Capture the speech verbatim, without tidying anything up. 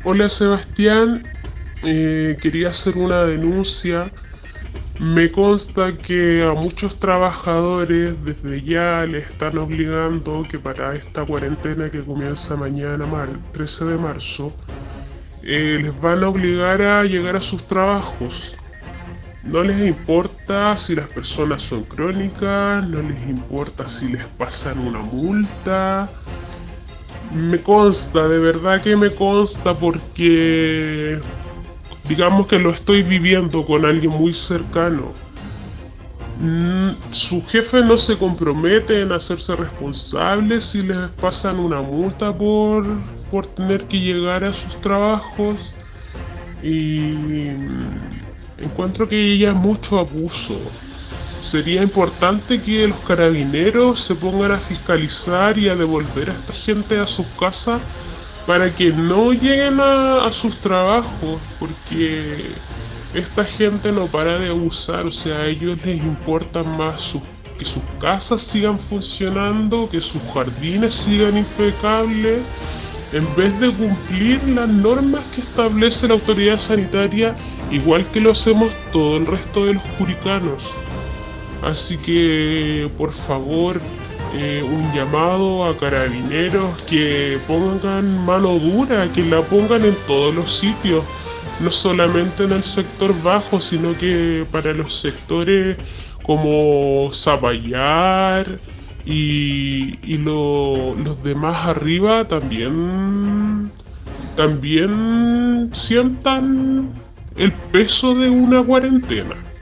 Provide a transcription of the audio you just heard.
Hola Sebastián, Eh, quería hacer una denuncia. Me consta que a muchos trabajadores desde ya les están obligando que para esta cuarentena que comienza mañana, mar- trece de marzo, eh, les van a obligar a llegar a sus trabajos. No les importa si las personas son crónicas, no les importa si les pasan una multa. Me consta, de verdad que me consta porque digamos que lo estoy viviendo con alguien muy cercano. Mm, Su jefe no se compromete en hacerse responsable si les pasan una multa por, por tener que llegar a sus trabajos y mm, encuentro que ya es mucho abuso. Sería importante que los carabineros se pongan a fiscalizar y a devolver a esta gente a sus casas para que no lleguen a, a sus trabajos, porque esta gente no para de abusar, o sea, a ellos les importa más su- que sus casas sigan funcionando, que sus jardines sigan impecables, en vez de cumplir las normas que establece la autoridad sanitaria, igual que lo hacemos todo el resto de los juricanos. Así que, por favor, eh, un llamado a carabineros que pongan mano dura, que la pongan en todos los sitios, no solamente en el sector bajo, sino que para los sectores como Zapallar y, y lo- los demás arriba también, también sientan el peso de una cuarentena.